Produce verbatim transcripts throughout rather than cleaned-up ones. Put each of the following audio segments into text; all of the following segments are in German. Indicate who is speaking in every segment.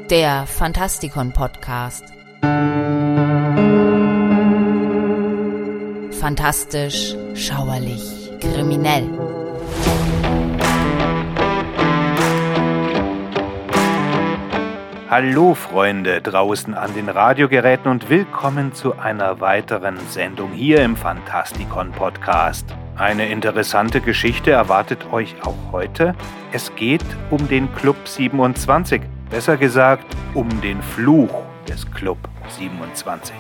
Speaker 1: Der Fantastikon-Podcast. Fantastisch, schauerlich, kriminell.
Speaker 2: Hallo Freunde draußen an den Radiogeräten und willkommen zu einer weiteren Sendung hier im Fantastikon-Podcast. Eine interessante Geschichte erwartet euch auch heute. Es geht um den Club siebenundzwanzig, besser gesagt um den Fluch des Club siebenundzwanzig.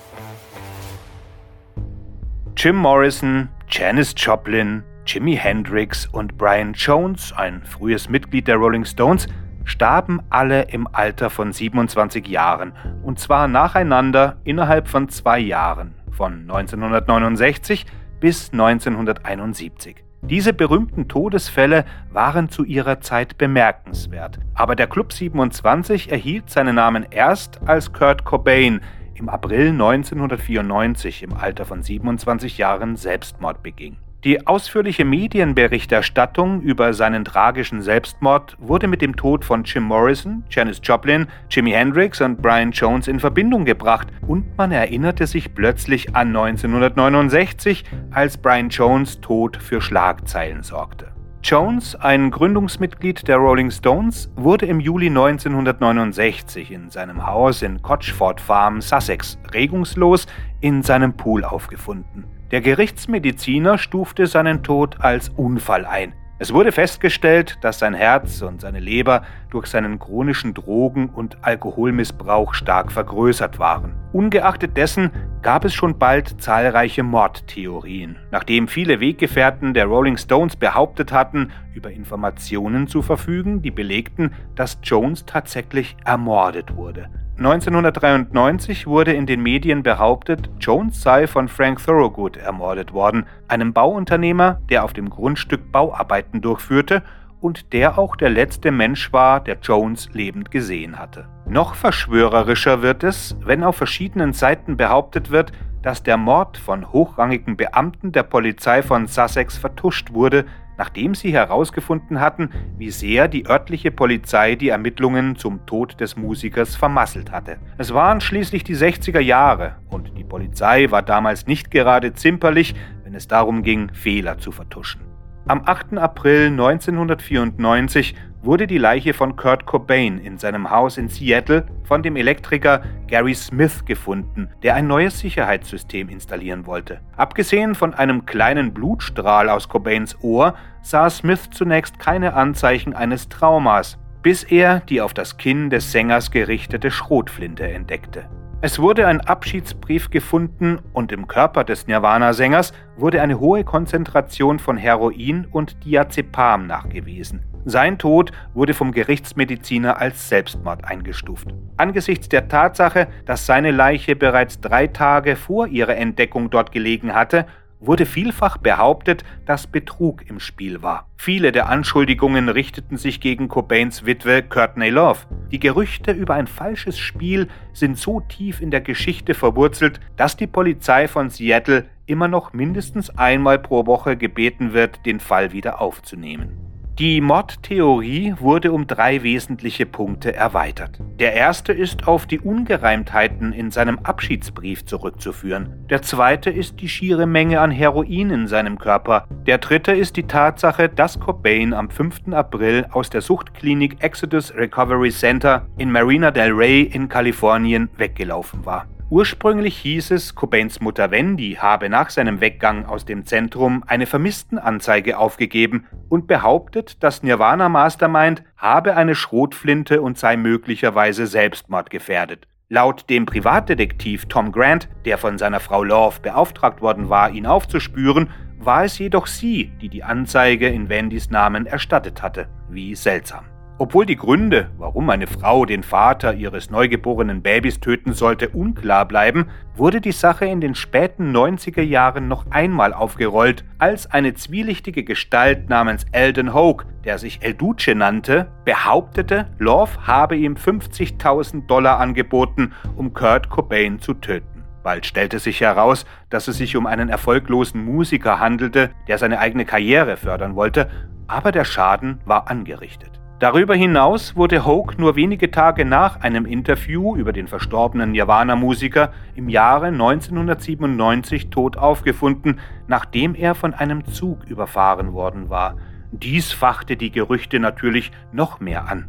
Speaker 2: Jim Morrison, Janis Joplin, Jimi Hendrix und Brian Jones, ein frühes Mitglied der Rolling Stones, starben alle im Alter von siebenundzwanzig Jahren, und zwar nacheinander innerhalb von zwei Jahren, von neunzehnhundertneunundsechzig bis neunzehnhunderteinundsiebzig. Diese berühmten Todesfälle waren zu ihrer Zeit bemerkenswert, aber der Club siebenundzwanzig erhielt seinen Namen erst, als Kurt Cobain im April neunzehnhundertvierundneunzig im Alter von siebenundzwanzig Jahren Selbstmord beging. Die ausführliche Medienberichterstattung über seinen tragischen Selbstmord wurde mit dem Tod von Jim Morrison, Janis Joplin, Jimi Hendrix und Brian Jones in Verbindung gebracht und man erinnerte sich plötzlich an neunzehnhundertneunundsechzig, als Brian Jones Tod für Schlagzeilen sorgte. Jones, ein Gründungsmitglied der Rolling Stones, wurde im Juli neunzehnhundertneunundsechzig in seinem Haus in Cotchford Farm, Sussex, regungslos in seinem Pool aufgefunden. Der Gerichtsmediziner stufte seinen Tod als Unfall ein. Es wurde festgestellt, dass sein Herz und seine Leber durch seinen chronischen Drogen- und Alkoholmissbrauch stark vergrößert waren. Ungeachtet dessen gab es schon bald zahlreiche Mordtheorien, nachdem viele Weggefährten der Rolling Stones behauptet hatten, über Informationen zu verfügen, die belegten, dass Jones tatsächlich ermordet wurde. neunzehnhundertdreiundneunzig wurde in den Medien behauptet, Jones sei von Frank Thorogood ermordet worden, einem Bauunternehmer, der auf dem Grundstück Bauarbeiten durchführte und der auch der letzte Mensch war, der Jones lebend gesehen hatte. Noch verschwörerischer wird es, wenn auf verschiedenen Seiten behauptet wird, dass der Mord von hochrangigen Beamten der Polizei von Sussex vertuscht wurde, nachdem sie herausgefunden hatten, wie sehr die örtliche Polizei die Ermittlungen zum Tod des Musikers vermasselt hatte. Es waren schließlich die sechziger Jahre und die Polizei war damals nicht gerade zimperlich, wenn es darum ging, Fehler zu vertuschen. Am achten April neunzehnhundertvierundneunzig wurde die Leiche von Kurt Cobain in seinem Haus in Seattle von dem Elektriker Gary Smith gefunden, der ein neues Sicherheitssystem installieren wollte. Abgesehen von einem kleinen Blutstrahl aus Cobains Ohr sah Smith zunächst keine Anzeichen eines Traumas, bis er die auf das Kinn des Sängers gerichtete Schrotflinte entdeckte. Es wurde ein Abschiedsbrief gefunden und im Körper des Nirvana-Sängers wurde eine hohe Konzentration von Heroin und Diazepam nachgewiesen. Sein Tod wurde vom Gerichtsmediziner als Selbstmord eingestuft. Angesichts der Tatsache, dass seine Leiche bereits drei Tage vor ihrer Entdeckung dort gelegen hatte, wurde vielfach behauptet, dass Betrug im Spiel war. Viele der Anschuldigungen richteten sich gegen Cobains Witwe Courtney Love. Die Gerüchte über ein falsches Spiel sind so tief in der Geschichte verwurzelt, dass die Polizei von Seattle immer noch mindestens einmal pro Woche gebeten wird, den Fall wieder aufzunehmen. Die Mordtheorie wurde um drei wesentliche Punkte erweitert. Der erste ist auf die Ungereimtheiten in seinem Abschiedsbrief zurückzuführen. Der zweite ist die schiere Menge an Heroin in seinem Körper. Der dritte ist die Tatsache, dass Cobain am fünften April aus der Suchtklinik Exodus Recovery Center in Marina del Rey in Kalifornien weggelaufen war. Ursprünglich hieß es, Cobains Mutter Wendy habe nach seinem Weggang aus dem Zentrum eine Vermisstenanzeige aufgegeben und behauptet, das Nirvana-Mastermind habe eine Schrotflinte und sei möglicherweise selbstmordgefährdet. Laut dem Privatdetektiv Tom Grant, der von seiner Frau Love beauftragt worden war, ihn aufzuspüren, war es jedoch sie, die die Anzeige in Wendys Namen erstattet hatte. Wie seltsam. Obwohl die Gründe, warum eine Frau den Vater ihres neugeborenen Babys töten sollte, unklar bleiben, wurde die Sache in den späten neunziger Jahren noch einmal aufgerollt, als eine zwielichtige Gestalt namens Eldon Hoke, der sich El Duce nannte, behauptete, Love habe ihm fünfzigtausend Dollar angeboten, um Kurt Cobain zu töten. Bald stellte sich heraus, dass es sich um einen erfolglosen Musiker handelte, der seine eigene Karriere fördern wollte, aber der Schaden war angerichtet. Darüber hinaus wurde Hoke nur wenige Tage nach einem Interview über den verstorbenen Nirvana-Musiker im Jahre neunzehnhundertsiebenundneunzig tot aufgefunden, nachdem er von einem Zug überfahren worden war. Dies fachte die Gerüchte natürlich noch mehr an.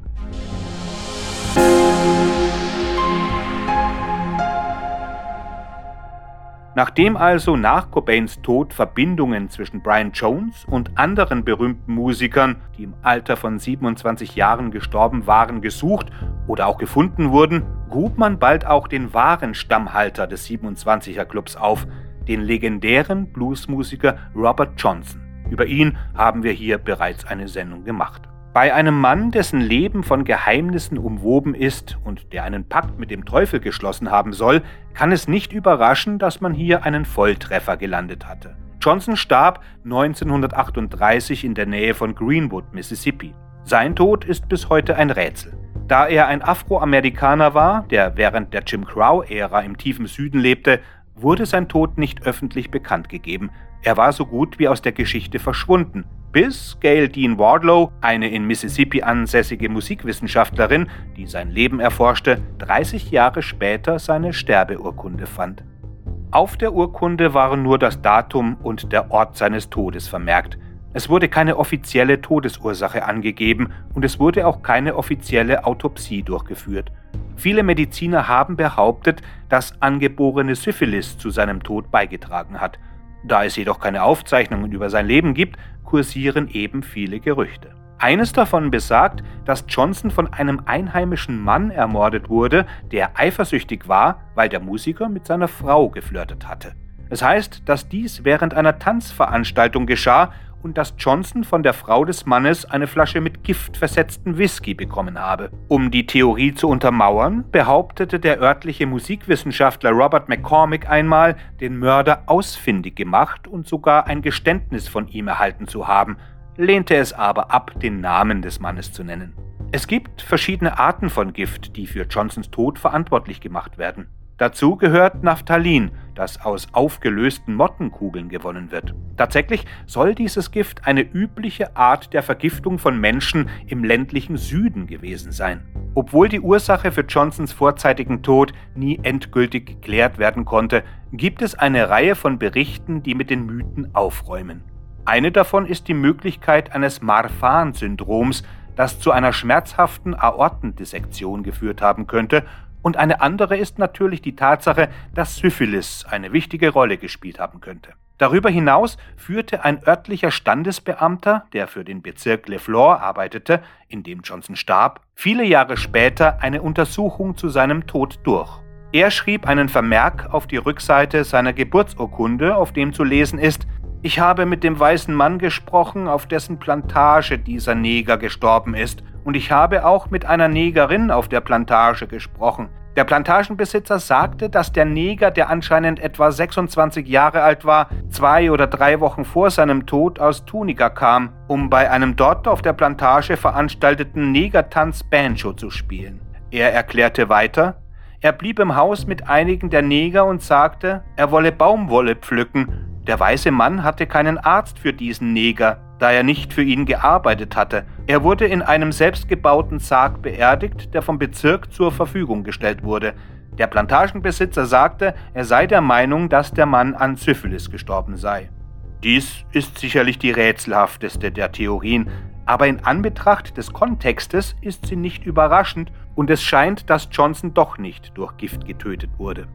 Speaker 2: Nachdem also nach Cobains Tod Verbindungen zwischen Brian Jones und anderen berühmten Musikern, die im Alter von siebenundzwanzig Jahren gestorben waren, gesucht oder auch gefunden wurden, grub man bald auch den wahren Stammhalter des siebenundzwanziger Clubs auf, den legendären Bluesmusiker Robert Johnson. Über ihn haben wir hier bereits eine Sendung gemacht. Bei einem Mann, dessen Leben von Geheimnissen umwoben ist und der einen Pakt mit dem Teufel geschlossen haben soll, kann es nicht überraschen, dass man hier einen Volltreffer gelandet hatte. Johnson starb neunzehnhundertachtunddreißig in der Nähe von Greenwood, Mississippi. Sein Tod ist bis heute ein Rätsel. Da er ein Afroamerikaner war, der während der Jim Crow-Ära im tiefen Süden lebte, wurde sein Tod nicht öffentlich bekannt gegeben. Er war so gut wie aus der Geschichte verschwunden, bis Gayle Dean Wardlow, eine in Mississippi ansässige Musikwissenschaftlerin, die sein Leben erforschte, dreißig Jahre später seine Sterbeurkunde fand. Auf der Urkunde waren nur das Datum und der Ort seines Todes vermerkt. Es wurde keine offizielle Todesursache angegeben und es wurde auch keine offizielle Autopsie durchgeführt. Viele Mediziner haben behauptet, dass angeborene Syphilis zu seinem Tod beigetragen hat. Da es jedoch keine Aufzeichnungen über sein Leben gibt, kursieren eben viele Gerüchte. Eines davon besagt, dass Johnson von einem einheimischen Mann ermordet wurde, der eifersüchtig war, weil der Musiker mit seiner Frau geflirtet hatte. Es heißt, dass dies während einer Tanzveranstaltung geschah und dass Johnson von der Frau des Mannes eine Flasche mit Gift versetzten Whisky bekommen habe. Um die Theorie zu untermauern, behauptete der örtliche Musikwissenschaftler Robert McCormick einmal, den Mörder ausfindig gemacht und sogar ein Geständnis von ihm erhalten zu haben, lehnte es aber ab, den Namen des Mannes zu nennen. Es gibt verschiedene Arten von Gift, die für Johnsons Tod verantwortlich gemacht werden. Dazu gehört Naphthalin, das aus aufgelösten Mottenkugeln gewonnen wird. Tatsächlich soll dieses Gift eine übliche Art der Vergiftung von Menschen im ländlichen Süden gewesen sein. Obwohl die Ursache für Johnsons vorzeitigen Tod nie endgültig geklärt werden konnte, gibt es eine Reihe von Berichten, die mit den Mythen aufräumen. Eine davon ist die Möglichkeit eines Marfan-Syndroms, das zu einer schmerzhaften Aortendissektion geführt haben könnte. Und eine andere ist natürlich die Tatsache, dass Syphilis eine wichtige Rolle gespielt haben könnte. Darüber hinaus führte ein örtlicher Standesbeamter, der für den Bezirk LeFlore arbeitete, in dem Johnson starb, viele Jahre später eine Untersuchung zu seinem Tod durch. Er schrieb einen Vermerk auf die Rückseite seiner Geburtsurkunde, auf dem zu lesen ist: Ich habe mit dem weißen Mann gesprochen, auf dessen Plantage dieser Neger gestorben ist. Und ich habe auch mit einer Negerin auf der Plantage gesprochen. Der Plantagenbesitzer sagte, dass der Neger, der anscheinend etwa sechsundzwanzig Jahre alt war, zwei oder drei Wochen vor seinem Tod aus Tunica kam, um bei einem dort auf der Plantage veranstalteten Negertanz Banjo zu spielen. Er erklärte weiter, er blieb im Haus mit einigen der Neger und sagte, er wolle Baumwolle pflücken. Der weiße Mann hatte keinen Arzt für diesen Neger, da er nicht für ihn gearbeitet hatte. Er wurde in einem selbstgebauten Sarg beerdigt, der vom Bezirk zur Verfügung gestellt wurde. Der Plantagenbesitzer sagte, er sei der Meinung, dass der Mann an Syphilis gestorben sei. Dies ist sicherlich die rätselhafteste der Theorien, aber in Anbetracht des Kontextes ist sie nicht überraschend und es scheint, dass Johnson doch nicht durch Gift getötet wurde.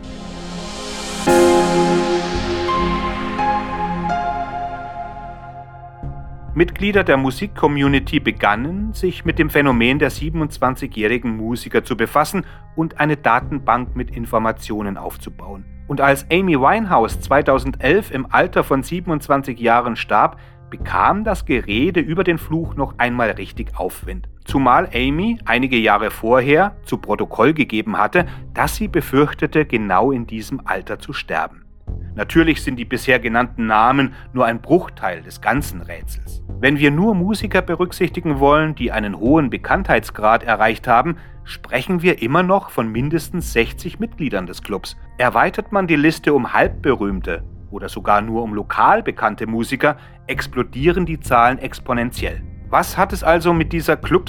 Speaker 2: Mitglieder der Musikcommunity begannen, sich mit dem Phänomen der siebenundzwanzigjährigen Musiker zu befassen und eine Datenbank mit Informationen aufzubauen. Und als Amy Winehouse zweitausendelf im Alter von siebenundzwanzig Jahren starb, bekam das Gerede über den Fluch noch einmal richtig Aufwind. Zumal Amy einige Jahre vorher zu Protokoll gegeben hatte, dass sie befürchtete, genau in diesem Alter zu sterben. Natürlich sind die bisher genannten Namen nur ein Bruchteil des ganzen Rätsels. Wenn wir nur Musiker berücksichtigen wollen, die einen hohen Bekanntheitsgrad erreicht haben, sprechen wir immer noch von mindestens sechzig Mitgliedern des Clubs. Erweitert man die Liste um halbberühmte oder sogar nur um lokal bekannte Musiker, explodieren die Zahlen exponentiell. Was hat es also mit dieser Club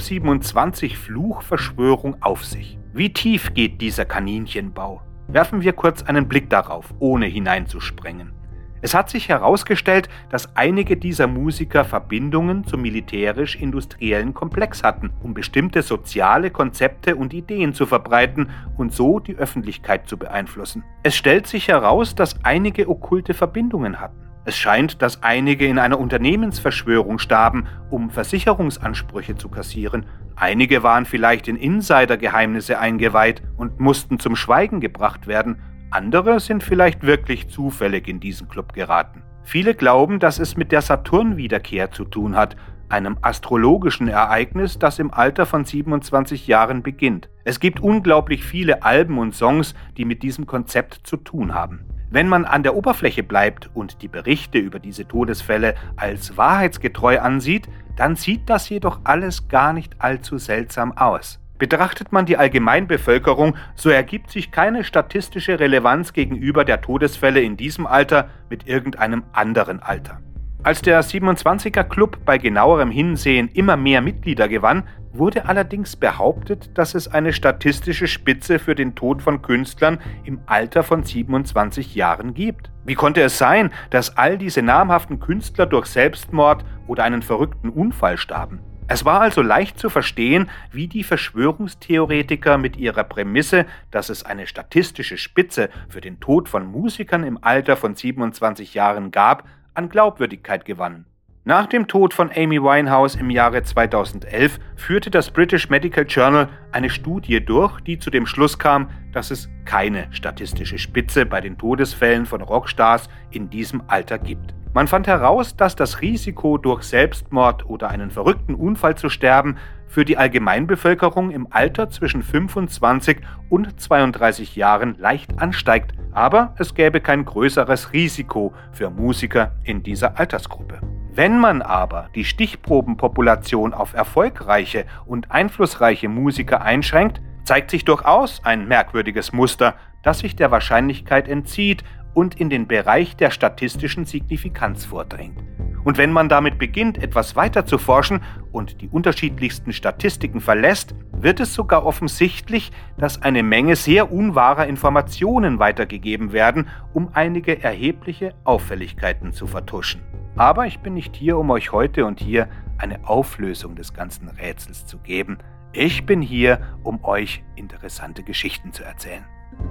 Speaker 2: siebenundzwanzig-Fluchverschwörung auf sich? Wie tief geht dieser Kaninchenbau? Werfen wir kurz einen Blick darauf, ohne hineinzusprengen. Es hat sich herausgestellt, dass einige dieser Musiker Verbindungen zum militärisch-industriellen Komplex hatten, um bestimmte soziale Konzepte und Ideen zu verbreiten und so die Öffentlichkeit zu beeinflussen. Es stellt sich heraus, dass einige okkulte Verbindungen hatten. Es scheint, dass einige in einer Unternehmensverschwörung starben, um Versicherungsansprüche zu kassieren. Einige waren vielleicht in Insidergeheimnisse eingeweiht und mussten zum Schweigen gebracht werden. Andere sind vielleicht wirklich zufällig in diesen Club geraten. Viele glauben, dass es mit der Saturn-Wiederkehr zu tun hat, einem astrologischen Ereignis, das im Alter von siebenundzwanzig Jahren beginnt. Es gibt unglaublich viele Alben und Songs, die mit diesem Konzept zu tun haben. Wenn man an der Oberfläche bleibt und die Berichte über diese Todesfälle als wahrheitsgetreu ansieht, dann sieht das jedoch alles gar nicht allzu seltsam aus. Betrachtet man die Allgemeinbevölkerung, so ergibt sich keine statistische Relevanz gegenüber der Todesfälle in diesem Alter mit irgendeinem anderen Alter. Als der siebenundzwanziger Club bei genauerem Hinsehen immer mehr Mitglieder gewann, wurde allerdings behauptet, dass es eine statistische Spitze für den Tod von Künstlern im Alter von siebenundzwanzig Jahren gibt. Wie konnte es sein, dass all diese namhaften Künstler durch Selbstmord oder einen verrückten Unfall starben? Es war also leicht zu verstehen, wie die Verschwörungstheoretiker mit ihrer Prämisse, dass es eine statistische Spitze für den Tod von Musikern im Alter von siebenundzwanzig Jahren gab, an Glaubwürdigkeit gewannen. Nach dem Tod von Amy Winehouse im Jahre zweitausendelf führte das British Medical Journal eine Studie durch, die zu dem Schluss kam, dass es keine statistische Spitze bei den Todesfällen von Rockstars in diesem Alter gibt. Man fand heraus, dass das Risiko, durch Selbstmord oder einen verrückten Unfall zu sterben, für die Allgemeinbevölkerung im Alter zwischen fünfundzwanzig und zweiunddreißig Jahren leicht ansteigt, aber es gäbe kein größeres Risiko für Musiker in dieser Altersgruppe. Wenn man aber die Stichprobenpopulation auf erfolgreiche und einflussreiche Musiker einschränkt, zeigt sich durchaus ein merkwürdiges Muster, das sich der Wahrscheinlichkeit entzieht und in den Bereich der statistischen Signifikanz vordringt. Und wenn man damit beginnt, etwas weiter zu forschen und die unterschiedlichsten Statistiken verlässt, wird es sogar offensichtlich, dass eine Menge sehr unwahrer Informationen weitergegeben werden, um einige erhebliche Auffälligkeiten zu vertuschen. Aber ich bin nicht hier, um euch heute und hier eine Auflösung des ganzen Rätsels zu geben. Ich bin hier, um euch interessante Geschichten zu erzählen.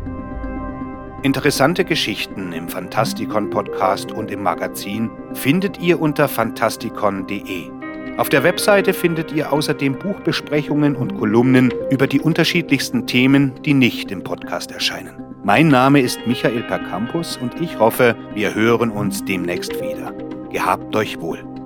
Speaker 2: Interessante Geschichten im Fantastikon-Podcast und im Magazin findet ihr unter fantastikon punkt de. Auf der Webseite findet ihr außerdem Buchbesprechungen und Kolumnen über die unterschiedlichsten Themen, die nicht im Podcast erscheinen. Mein Name ist Michael Percampus und ich hoffe, wir hören uns demnächst wieder. Gehabt euch wohl.